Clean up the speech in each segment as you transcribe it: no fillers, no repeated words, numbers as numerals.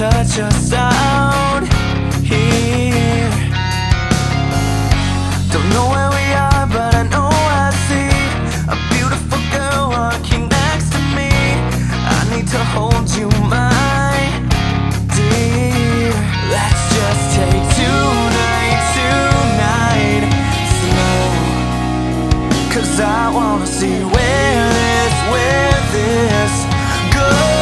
touch of sound here. Don't know where we are, but I know I see a beautiful girl walking next to me. I need to hold you, my dear. Let's just take tonight slow, 'cause I wanna see where this goes.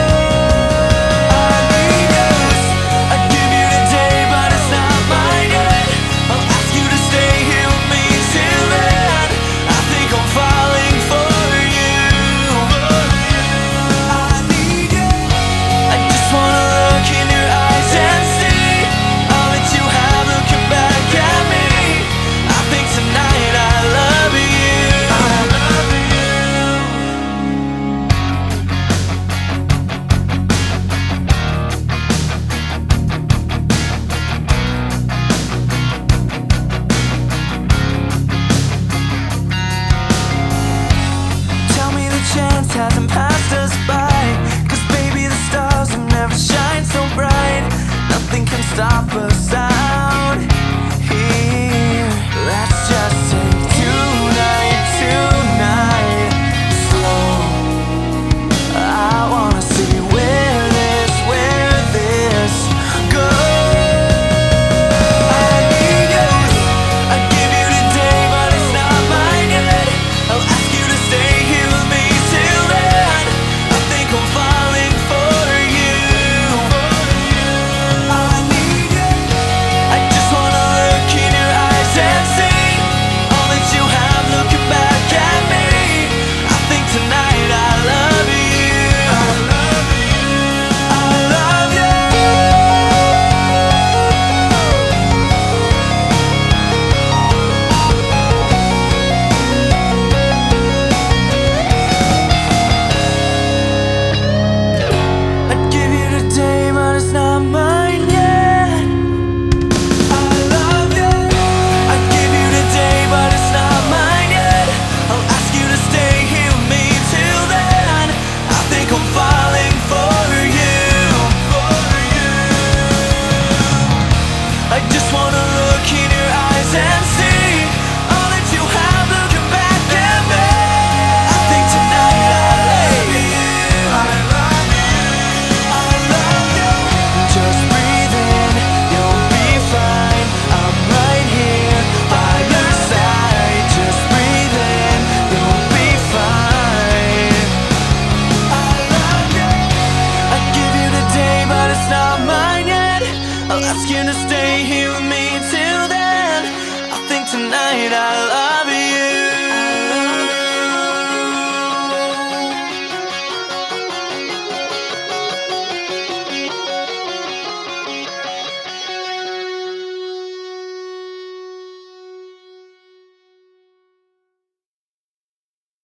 Chance hasn't passed us by, 'cause baby the stars have never shined so bright. Nothing can stop us out here. Let's just take tonight slow. I wanna see where this goes. I need you. I give you today, but it's not mine yet. I'll ask you to stay here with me. I just wanna look in your eyes and see all that you have looking back at me. I think tonight I love you. I love you. I love you. Just breathe in, you'll be fine. I'm right here by your side. Just breathe in, you'll be fine. I love you. I give you the day, but it's not mine yet. I'll ask you to stay here with me till then. I think tonight I